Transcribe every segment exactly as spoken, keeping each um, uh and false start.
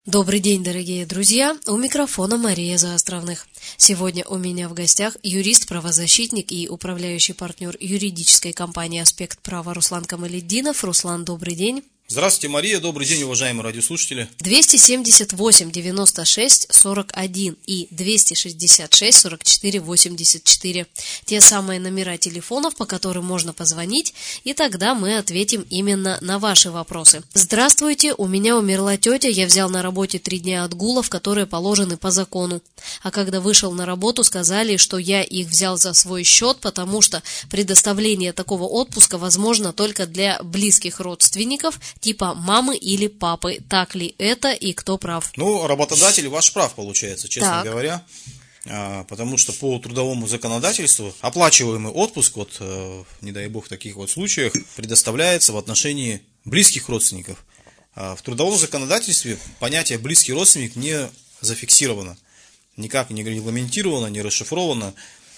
Добрый день, дорогие друзья! У микрофона Мария Заостровных. Сегодня у меня в гостях юрист-правозащитник и управляющий партнер юридической компании «Аспект права» Руслан Камалетдинов. Руслан, добрый день! Здравствуйте, Мария. Добрый день, уважаемые радиослушатели. двести семьдесят восемь девяносто шесть сорок один и двести шестьдесят шесть сорок четыре восемьдесят четыре. Те самые номера телефонов, по которым можно позвонить, и тогда мы ответим именно на ваши вопросы. Здравствуйте, у меня умерла тетя, я взял на работе три дня отгулов, которые положены по закону. А когда вышел на работу, сказали, что я их взял за свой счет, потому что предоставление такого отпуска возможно только для близких родственников, типа мамы или папы. Так ли это и кто прав? Ну, работодатель ваш прав, получается, честно Так. говоря. Потому что по трудовому законодательству оплачиваемый отпуск, вот, не дай бог, в таких вот случаях предоставляется в отношении близких родственников. В трудовом законодательстве понятие «близкий родственник» не зафиксировано, никак не регламентировано, не расшифровано.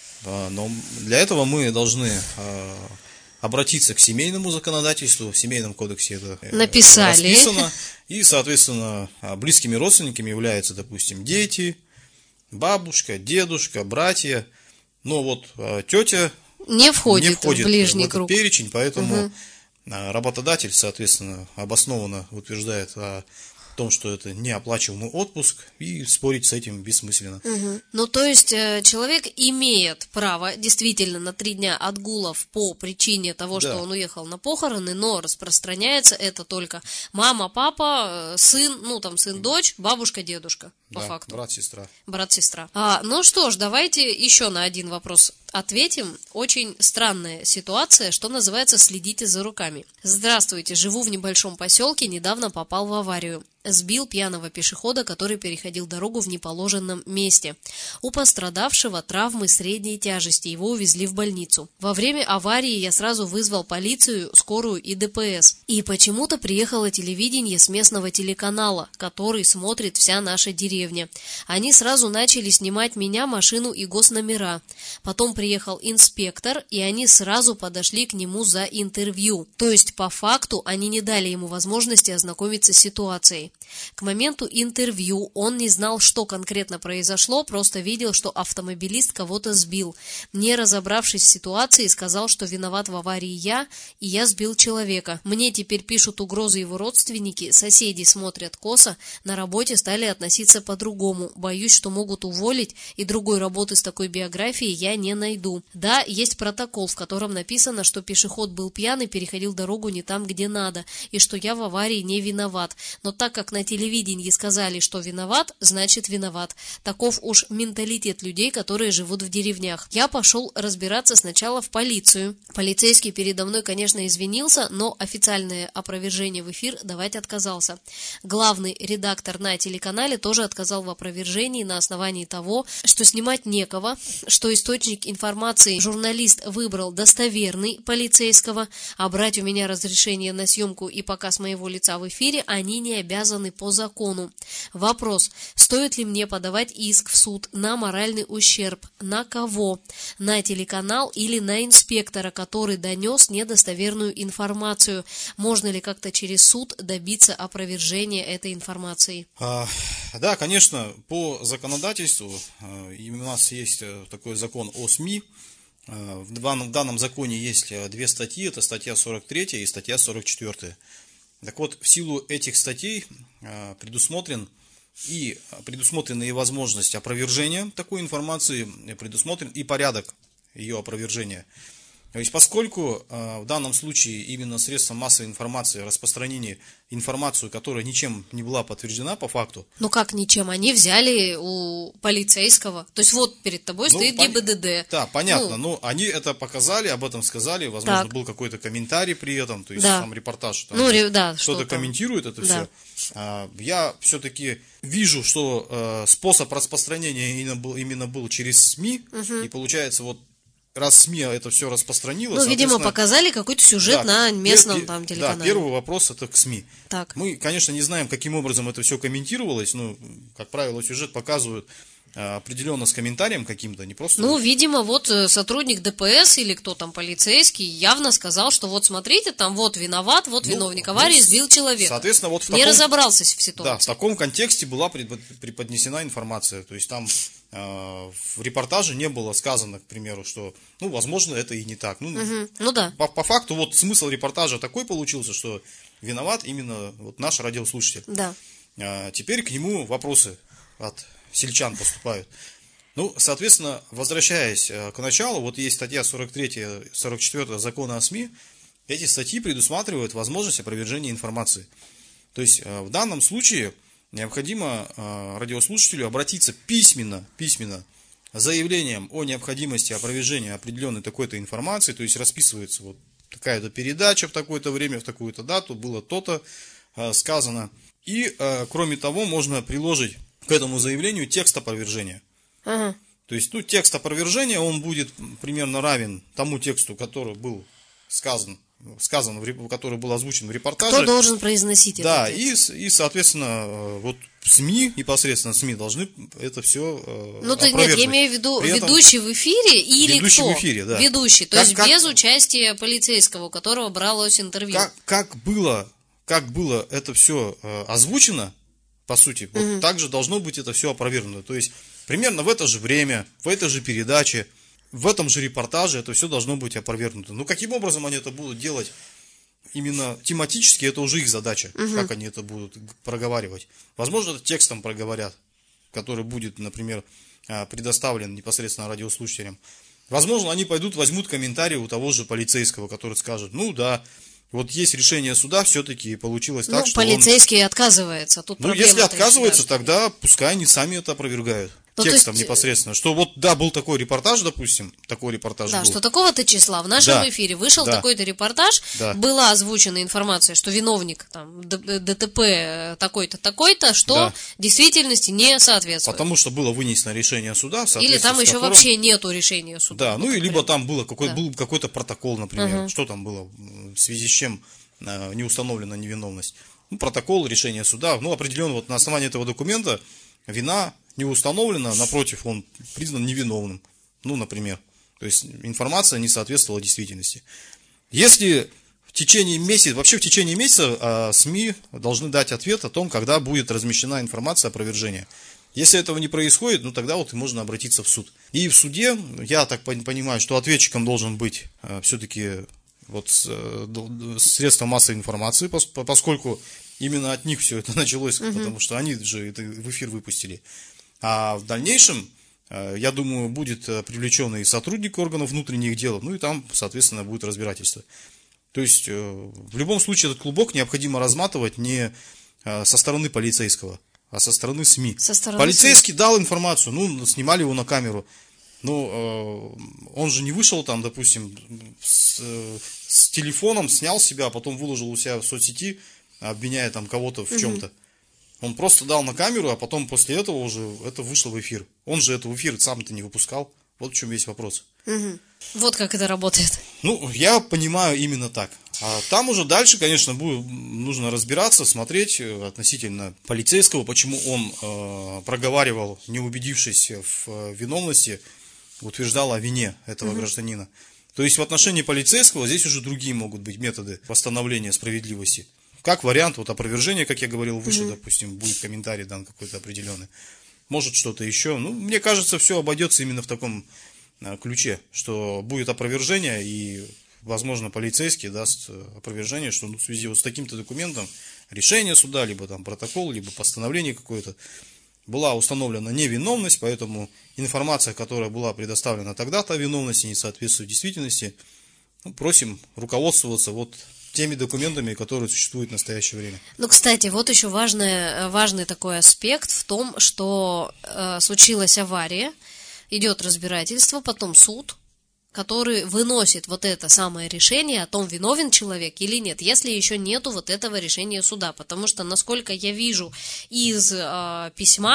Но для этого мы должны обратиться к семейному законодательству, в семейном кодексе это Написали. расписано, и, соответственно, близкими родственниками являются, допустим, дети, бабушка, дедушка, братья. Но вот тетя Не входит, не входит в ближний в этот круг. перечень, поэтому Угу. работодатель, соответственно, обоснованно утверждает о том, что это неоплачиваемый отпуск, и спорить с этим бессмысленно. Угу. Ну, то есть э, человек имеет право действительно на три дня отгулов по причине того, Да. что он уехал на похороны, но распространяется это только мама, папа, э, сын, ну там сын, дочь, бабушка, дедушка, по Да, факту. брат, сестра. Брат, сестра. А, ну что ж, давайте еще на один вопрос ответим. Очень странная ситуация, что называется «следите за руками». Здравствуйте, живу в небольшом поселке, недавно попал в аварию. Сбил пьяного пешехода, который переходил дорогу в неположенном месте. У пострадавшего травмы средней тяжести, его увезли в больницу. Во время аварии я сразу вызвал полицию, скорую и ДПС. И почему-то приехало телевидение с местного телеканала, который смотрит вся наша деревня. Они сразу начали снимать меня, машину и госномера. Потом приехал инспектор, и они сразу подошли к нему за интервью. То есть, по факту, они не дали ему возможности ознакомиться с ситуацией. К моменту интервью он не знал, что конкретно произошло, просто видел, что автомобилист кого-то сбил. Не разобравшись в ситуации, сказал, что виноват в аварии я, и я сбил человека. Мне теперь пишут угрозы его родственники, соседи смотрят косо, на работе стали относиться по-другому. Боюсь, что могут уволить, и другой работы с такой биографией я не найду. Да, есть протокол, в котором написано, что пешеход был пьян и переходил дорогу не там, где надо, и что я в аварии не виноват. Но так как на телевидении сказали, что виноват, значит виноват. Таков уж менталитет людей, которые живут в деревнях. Я пошел разбираться сначала в полицию. Полицейский передо мной, конечно, извинился, но официальное опровержение в эфир давать отказался. Главный редактор на телеканале тоже отказал в опровержении на основании того, что снимать некого, что источник информации журналист выбрал достоверный полицейского, а брать у меня разрешение на съемку и показ моего лица в эфире они не обязаны по закону. Вопрос: стоит ли мне подавать иск в суд на моральный ущерб? На кого? На телеканал или на инспектора, который донес недостоверную информацию? Можно ли как-то через суд добиться опровержения этой информации? А, да, конечно, по законодательству, у нас есть такой закон о СМИ. В данном, в данном законе есть две статьи, это статья сорок третья и статья сорок четвёртая. Так вот, в силу этих статей предусмотрен и предусмотрена и возможность опровержения такой информации, предусмотрен и порядок ее опровержения. То есть, поскольку в данном случае именно средства массовой информации распространили информацию, которая ничем не была подтверждена по факту. Ну как ничем? Они взяли у полицейского. То есть вот перед тобой Ну, стоит пон... ГИБДД. Да, понятно. Ну, но они это показали, об этом сказали. Возможно, так. был какой-то комментарий при этом. То есть Да. сам репортаж там, Ну, ре- да, что-то что там. комментирует это Да. все. Я все-таки вижу, что э, способ распространения именно был, именно был через СМИ. Угу. И получается, вот раз СМИ это все распространило, Ну, видимо, показали какой-то сюжет да, на местном пер, там телеканале. Да, первый вопрос это к СМИ. Так. Мы, конечно, не знаем, каким образом это все комментировалось. Ну, как правило, сюжет показывают определенно с комментарием каким-то, не просто... Ну, видимо, вот сотрудник ДПС или кто там, полицейский, явно сказал, что вот смотрите, там вот виноват, вот ну, виновник аварии, ну, сбил человека. Соответственно, вот в не таком... разобрался в ситуации. Да, в таком контексте была преподнесена информация. То есть там э, в репортаже не было сказано, к примеру, что, ну, возможно, это и не так. Ну, угу. ну да. По, по факту вот смысл репортажа такой получился, что виноват именно вот наш радиослушатель. Да. А, теперь к нему вопросы от сельчан поступают. Ну, соответственно, возвращаясь к началу, вот есть статья сорок третья, сорок четвёртая закона о СМИ, эти статьи предусматривают возможность опровержения информации. То есть в данном случае необходимо радиослушателю обратиться письменно, письменно с заявлением о необходимости опровержения определенной такой-то информации, то есть расписывается вот такая-то передача в такое-то время, в такую-то дату, было то-то сказано. И, кроме того, можно приложить к этому заявлению текст опровержения. Ага. То есть, ну, текст опровержения, он будет примерно равен тому тексту, который был сказан, сказан который был озвучен в репортаже. Кто должен произносить да, этот текст? Да, и, и, соответственно, вот СМИ, непосредственно СМИ должны это все Ну, то нет, я имею в виду При ведущий этом... в эфире или ведущий кто? в эфире, да. Ведущий, то как, есть как... без участия полицейского, у которого бралось интервью. Как, как, было, как было это все э, озвучено, по сути, вот угу. так же должно быть это все опровергнуто. То есть, примерно в это же время, в этой же передаче, в этом же репортаже это все должно быть опровергнуто. Ну, каким образом они это будут делать именно тематически, это уже их задача, угу. как они это будут проговаривать. Возможно, это текстом проговорят, который будет, например, предоставлен непосредственно радиослушателям. Возможно, они пойдут, возьмут комментарий у того же полицейского, который скажет, ну да, вот есть решение суда, все-таки получилось так, ну, что полицейский он... отказывается. Тут ну, если отказывается, тогда пускай они сами это опровергают. Ну, текстом есть... непосредственно. Что вот, да, был такой репортаж, допустим, такой репортаж Да, был. что такого-то числа в нашем да. эфире вышел да. такой-то репортаж, да. была озвучена информация, что виновник там, ДТП такой-то, такой-то, что да. действительности не соответствует. Потому что было вынесено решение суда, или там еще которым... вообще нету решения суда. Да, ну, и либо там было какой, да. был какой-то протокол, например, угу. что там было, в связи с чем э, не установлена невиновность. Ну, протокол, решение суда, ну, определенно вот на основании этого документа вина не установлена, напротив, он признан невиновным. Ну, например. То есть информация не соответствовала действительности. Если в течение месяца, вообще в течение месяца СМИ должны дать ответ о том, когда будет размещена информация опровержения. Если этого не происходит, ну тогда вот и можно обратиться в суд. И в суде, я так понимаю, что ответчиком должен быть все-таки вот средства массовой информации, поскольку именно от них все это началось, угу. потому что они же это в эфир выпустили. А в дальнейшем, я думаю, будет привлечен и сотрудник органов внутренних дел, ну и там, соответственно, будет разбирательство. То есть, в любом случае, этот клубок необходимо разматывать не со стороны полицейского, а со стороны СМИ. Со стороны Полицейский СМИ. дал информацию, ну, снимали его на камеру. Но он же не вышел там, допустим, с, с телефоном, снял себя, а потом выложил у себя в соцсети, обвиняя там кого-то в чем-то. Угу. Он просто дал на камеру, а потом после этого уже это вышло в эфир. Он же это в эфир сам-то не выпускал. Вот в чем весь вопрос. Угу. Вот как это работает. Ну, я понимаю именно так. А там уже дальше, конечно, будет, нужно разбираться, смотреть относительно полицейского, почему он э, проговаривал, не убедившись в виновности, утверждал о вине этого угу. гражданина. То есть в отношении полицейского здесь уже другие могут быть методы восстановления справедливости. Как вариант вот опровержения, как я говорил выше, mm-hmm. допустим, будет комментарий дан какой-то определенный. Может что-то еще. Ну, мне кажется, все обойдется именно в таком а, ключе, что будет опровержение, и, возможно, полицейский даст опровержение, что ну, в связи вот с таким-то документом решение суда, либо там протокол, либо постановление какое-то, была установлена невиновность, поэтому информация, которая была предоставлена тогда-то о виновности, не соответствует действительности. Ну, просим руководствоваться вот теми документами, которые существуют в настоящее время. Ну, кстати, вот еще важный, важный такой аспект в том, что э, случилась авария, идет разбирательство, потом суд, который выносит вот это самое решение о том, виновен человек или нет, если еще нету вот этого решения суда. Потому что, насколько я вижу из э, письма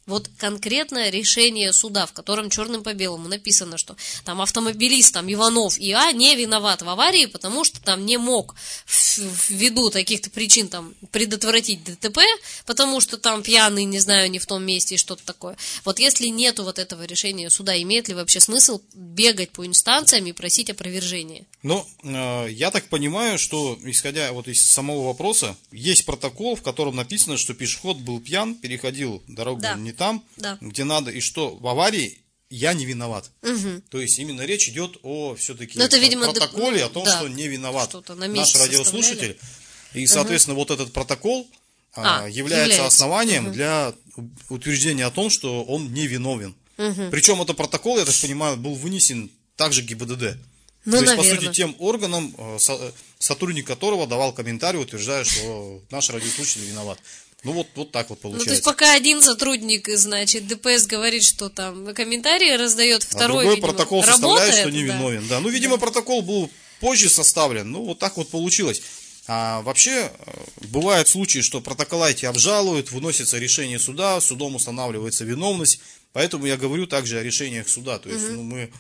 Вот конкретное решение суда, в котором черным по белому написано, что там автомобилист, там Иванов И А не виноват в аварии, потому что там не мог ввиду таких-то причин там предотвратить ДТП, потому что там пьяный, не знаю, не в том месте и что-то такое. Вот если нету вот этого решения суда, имеет ли вообще смысл бегать по инстанциям и просить опровержения? Ну, э, я так понимаю, что, исходя вот из самого вопроса, есть протокол, в котором написано, что пешеход был пьян, переходил дорогу да. не там, да. где надо, и что в аварии я не виноват. Угу. То есть именно речь идет о все-таки это, видимо, протоколе, д... о том, да. что не виноват наш радиослушатель. Составляли. И, соответственно, угу. вот этот протокол а, является, является основанием угу. для утверждения о том, что он не виновен. Угу. Причем этот протокол, я так понимаю, был вынесен также ГИБДД. Ну, То есть, наверное. по сути, тем органом, сотрудник которого давал комментарий, утверждая, что наш радиослушатель виноват. Ну, вот, вот так вот получается. Ну, то есть, пока один сотрудник, значит, ДПС говорит, что там комментарии раздает, второй, а другой видимо, протокол работает, составляет, что не виновен. Да. Да. Ну, видимо, да. протокол был позже составлен. Ну, вот так вот получилось. А вообще, бывают случаи, что протокола эти обжалуют, выносится решение суда, судом устанавливается виновность. Поэтому я говорю также о решениях суда. То есть, угу. ну, мы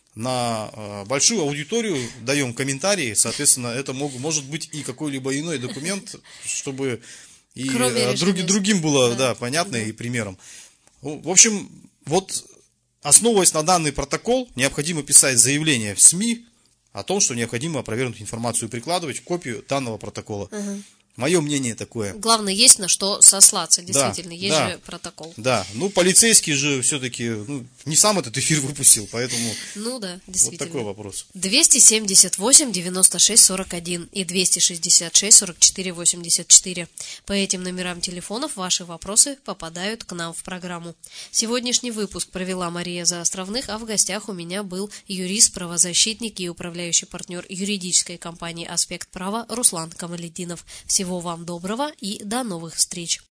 на большую аудиторию даем комментарии, соответственно, это мог, может быть и какой-либо иной документ, чтобы и друг, другим было да. Да, понятно угу. и примером. В общем, вот основываясь на данный протокол, необходимо писать заявление в СМИ о том, что необходимо опровергнуть информацию и прикладывать копию данного протокола. Угу. Мое мнение такое. Главное, есть на что сослаться, действительно, да, есть да, же протокол. Да, ну полицейский же все-таки ну, не сам этот эфир выпустил, поэтому ну да, действительно. Вот такой вопрос. двести семьдесят восемь девяносто шесть сорок один и двести шестьдесят шесть сорок четыре восемьдесят четыре. По этим номерам телефонов ваши вопросы попадают к нам в программу. Сегодняшний выпуск провела Мария Заостровных, а в гостях у меня был юрист, правозащитник и управляющий партнер юридической компании «Аспект права» Руслан Камалетдинов. Всего Всего вам доброго и до новых встреч!